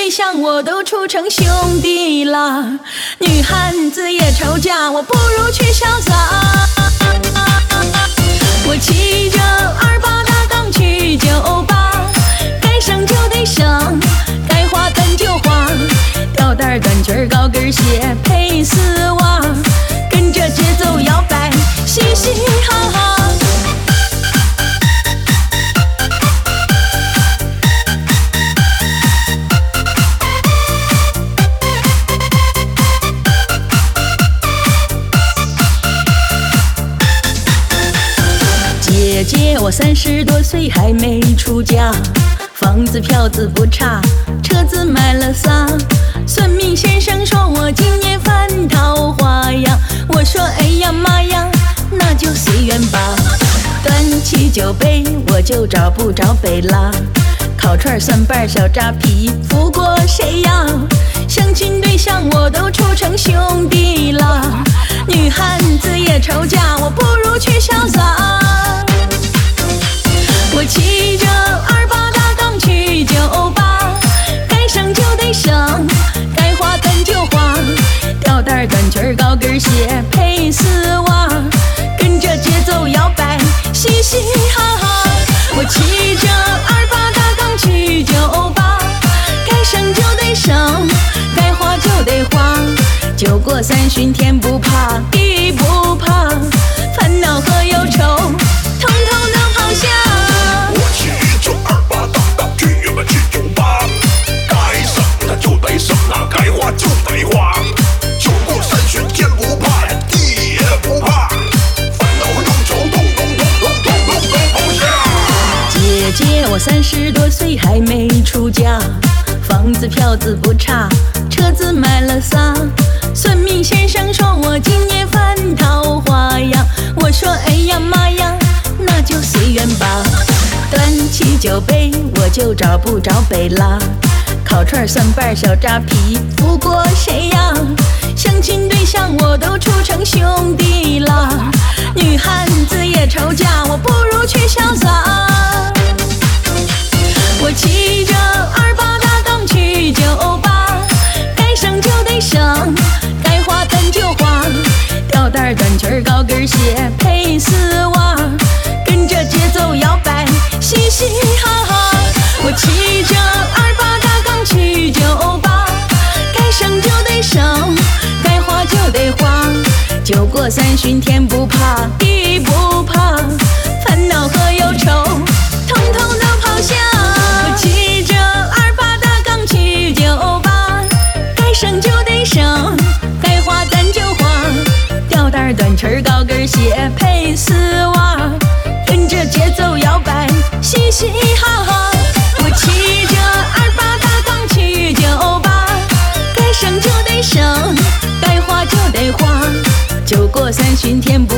对象我都处成兄弟了，女汉子也愁嫁，我不如去潇洒。我骑着28大杠去酒吧，该上就得上，该花咱就花，吊带短裙高跟鞋配丝袜，跟着节奏摇摆，嘻嘻哈哈。姐姐，我30多岁还没出嫁，房子票子不差，车子买了仨。算命先生说我今年犯桃花呀，我说哎呀妈呀，那就随缘吧。端起酒杯我就找不着北啦，烤串蒜瓣小扎皮服过谁呀？相亲对象我都处成兄弟了，女汉子也愁嫁，我不如去潇洒。我骑着28大杠去酒吧，该上就得上，该花咱就花，吊带短裙高跟鞋配丝袜，跟着节奏摇摆，嘻嘻哈哈。我骑着28大杠去酒吧，该上就得上，该花就得花，酒过三巡天不怕地不怕，烦恼和忧愁统统都抛下。 我骑着28大杠去酒吧，该上它就得上啊，该花就得花，酒过三巡天不怕地也不怕，烦恼忧愁统统都抛下。 姐姐，我30多岁还没出嫁，房子票子不差，车子买了仨。算命先生说我今年犯桃花呀，我说哎呀妈呀，那就随缘吧。端起酒杯我就找不着北啦，烤串蒜瓣小扎皮服过谁呀？相亲对象我都处成兄弟了，女汉子也愁嫁，我不如去潇洒。我骑着28大杠去酒吧，该上就得上，该花咱就花，吊带短裙高跟鞋配丝袜，跟着节奏摇摆，嘻嘻哈哈。我骑着28大杠去酒吧，该上就得上，该花就得花，酒过三巡天不怕地不怕，烦恼和忧愁统统都抛下。我骑着28大杠去酒吧，该上就得上，该花咱就花，吊带短裙高跟鞋配丝袜，跟着节奏摇摆，嘻嘻哈哈。我骑着28大杠去酒吧，该上就得上，该花就得花，酒过三巡天不